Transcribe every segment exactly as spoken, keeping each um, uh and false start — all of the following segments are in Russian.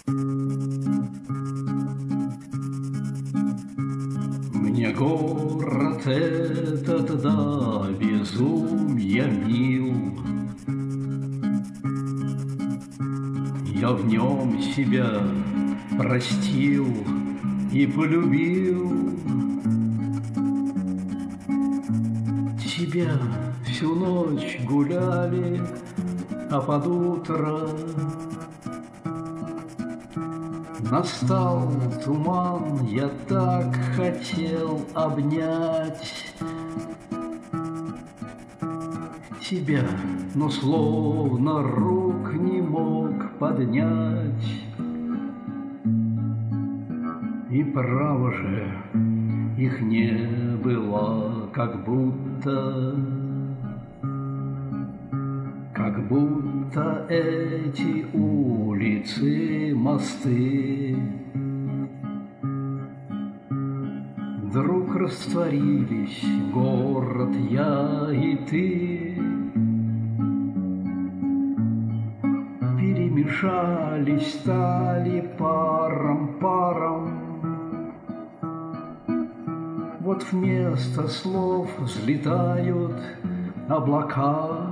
Мне город этот до безумья мил, я в нем себя простил и полюбил. Тебя всю ночь гуляли, а под утро настал туман, я так хотел обнять тебя, но словно рук не мог поднять. И право же, их не было, как будто, как будто эти улицы, мосты вдруг растворились, город, я и ты, перемешались, стали паром, паром. Вот вместо слов взлетают облака.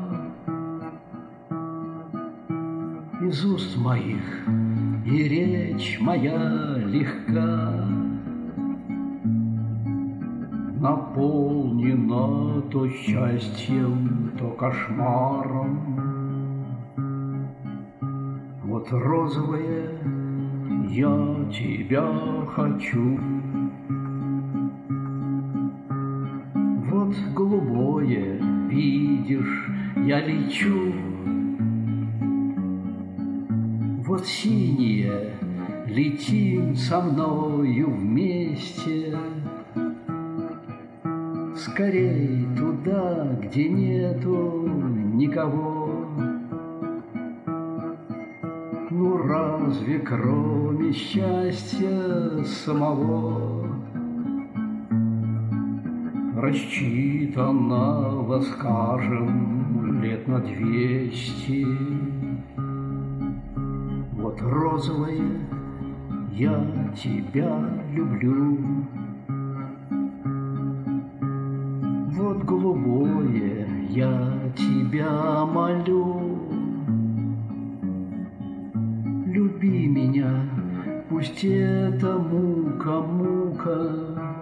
Из уст моих и речь моя легка наполнена то счастьем, то кошмаром. Вот розовое я тебя хочу, вот голубое, видишь, я лечу, вот синее, летим со мною вместе, скорей туда, где нету никого. Ну разве кроме счастья самого рассчитанного, скажем, лет на двести? Вот розовое я тебя люблю, вот голубое я тебя молю. Люби меня, пусть это мука, мука.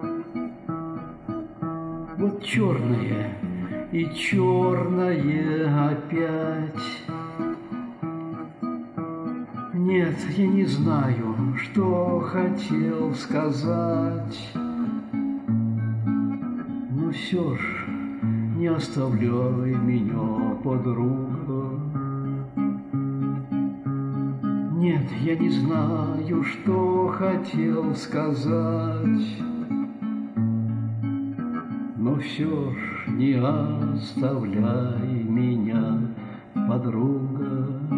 Вот черное и черное опять. Нет, я не знаю, что хотел сказать, но все ж не оставляй меня, подруга. Нет, я не знаю, что хотел сказать, но все ж не оставляй меня, подруга.